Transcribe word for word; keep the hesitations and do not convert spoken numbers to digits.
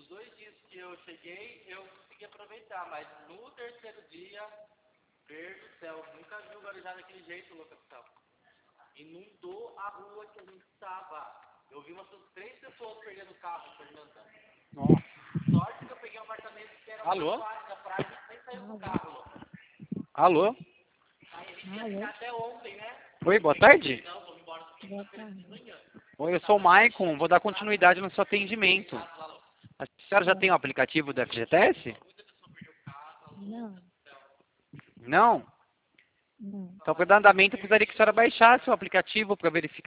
dois dias que eu cheguei, eu consegui aproveitar, mas no terceiro dia, verde do céu, nunca vi o Guarujá daquele jeito, locação. Inundou a rua que a gente estava. Eu vi umas três pessoas perdendo o carro, Fernanda. Nossa. Sorte que eu peguei um apartamento que era Alô? uma praia, da praia, a gente nem saiu com o carro, Lucas. Alô? Aí a gente ia ficar até ontem, né? Oi, boa tarde. Não, vamos embora quinta-feira de manhã. Oi, eu sou o Maicon, vou dar continuidade no seu atendimento. A senhora já tem o aplicativo do F G T S? Não, Não? não. Então, para dar andamento, eu precisaria que a senhora baixasse o aplicativo para verificar